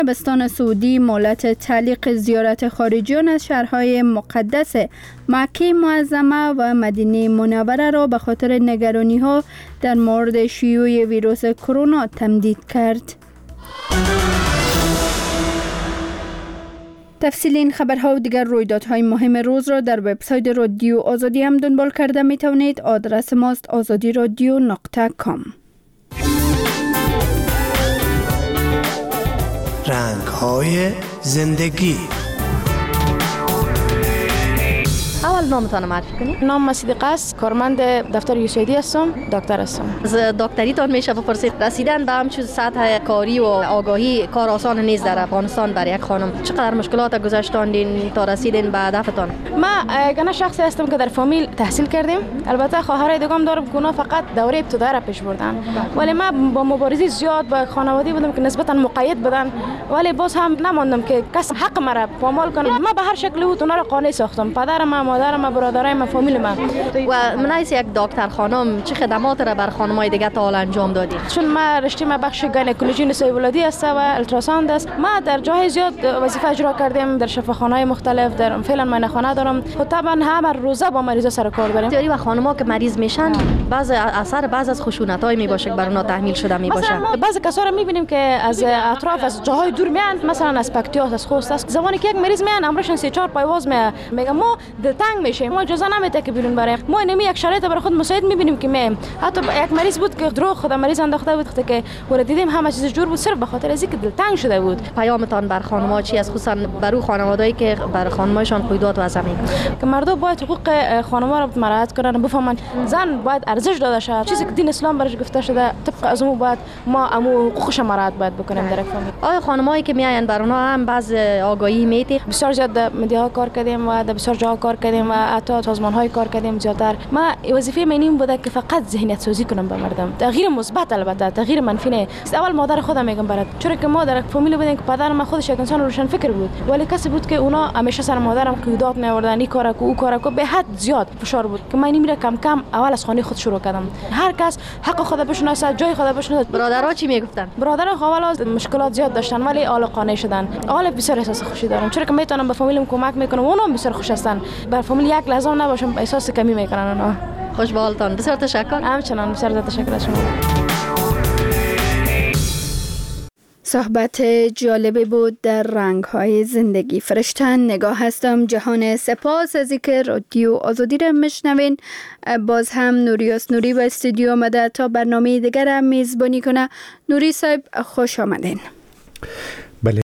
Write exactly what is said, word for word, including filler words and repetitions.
عربستان سعودی مهلت تعلیق زیارت خارجیان از شهرهای مقدس مکه معظمه و مدینه منوره را به خاطر نگرانی‌ها در مورد شیوع ویروس کرونا تمدید کرد. تفصیل این خبرها و دیگر رویدادهای مهم روز را در وبسایت رادیو آزادی هم دنبال کرده می توانید. آدرس ماست آزادی رادیو نقطه کام. رنگ‌های زندگی. اول نامتان معرفی کنید. نام صدیقه است، کارمند دفتر یوسیدی هستم، دکتر هستم. از دکتریتان میشه بپرسید رسیدن به همچون سطح کاری و آگاهی کار آسان نیست در افغانستان برای یک خانم. چقدر مشکلات گذشتاندین تا رسیدین به هدفتان؟ ما گنا شخصی هستم که در فامیل تحصیل کردیم. البته خواهرای دیگم دارم که اونا فقط دوره ابتدایی را پیش بردن. ولی ما با مبارزه زیاد با خانواده بودم که نسبتا مقید بودن، ولی باز هم نماندم که کس حق مرا پامال کنه. ما به هر شکلی بود اونا را قانع ساختم. پدرم، مادرم، برادرای فامیل من. و من از یک دکتر خانم چه خدمات را بر خانمای دیگه تا حال انجام دادید؟ چون ما رشته ما بخش گینکولوژی نسای ولادی است و التراساوند است. ما در جاهای زیاد وظیفه اجرا کردیم، در شفاخانه‌های مختلف، در فعلا من خانه دارم. خب طبعا هر روزه با مریضا سر کار داریم. تیاری و خانم‌ها که مریض میشن بعض اثر بعض از خشونت‌های میباشه که بر اونها تحمیل شده میباشه. بعضی کسا رو میبینیم که از اطراف از جاهای دور میان، مثلا از پکتیاس، از خوست است. زمانی که یک مریض میان امرشون سه چهار پایواز می میگم ما دلتنگ میشیم، ما اجازه نمیده که بیرون بریم. ما نمی یک شرایط برای خود مساعد میبینیم که می حتی یک مریض بود که دروغ خود مریض انداخته بود که ور دیدیم همه چیز جور بود صرف به خاطر از اینکه دلتنگ شده بود. پیامتان بر خانم‌ها چی است، خصوصا برای خانواده‌ای که بر خانم‌هایشان قیودات وضع میکنن؟ که مردم باید حقوق خانم‌ها را مراعات کنن، بفهمن زن باید ارزش داده شود. چیزی که دین اسلام برش گفته شده طبق از اون باید ما امو حقوقش مراعات باید بکنیم در فامیل. آیا خانم‌هایی که میاین بر اونها هم بعض آگاهی میدید؟ بسیار زیاد در مدیاها کار کردیم و در بسیار جاها کار کردیم و حتی سازمان‌های کار کردیم زیاتر. ما وظیفه من این بوده که فقط ذهنیت سازی کنم به مردم، تغییر مثبت، البته تغییر منفی نه. اول مادر خودم میگم برات، چون که ما در یک فامیل بودیم که پدر من خودش یک انسان روشن فکر بود، ولی کسی بود که اونا همیشه سر مادرم قیودات میآوردن، این کارا کو او کارا کو، به حد زیاد فشار بود که من میره کم کم اول از خانه خود شروع کردم. هر کس حق خود بشناسه، جای خود بشناسه. برادرها چی میگفتن؟ برادرها اول مشکلات زیاد داشتن ولی حالا قانع شدن. حالا بسیار احساس خوشی دارم، چون که میتونم به فامیلم کمک میکنم، اونا بسیار خوش هستن. بر فامیل یک لحظه نباشم احساس کمی میکنن اونا. خوش به حالتان. بسیار تشکر. همچنان بسیار تشکر از شما. صحبت جالبی بود در رنگ‌های زندگی. فرشتن نگاه هستم. جهان سپاس از اینکه رادیو آزادی را میشنوین. باز هم نوریاس نوری و استودیو آمده تا برنامه دیگر را میزبانی کنه. نوری صاحب خوش آمدین.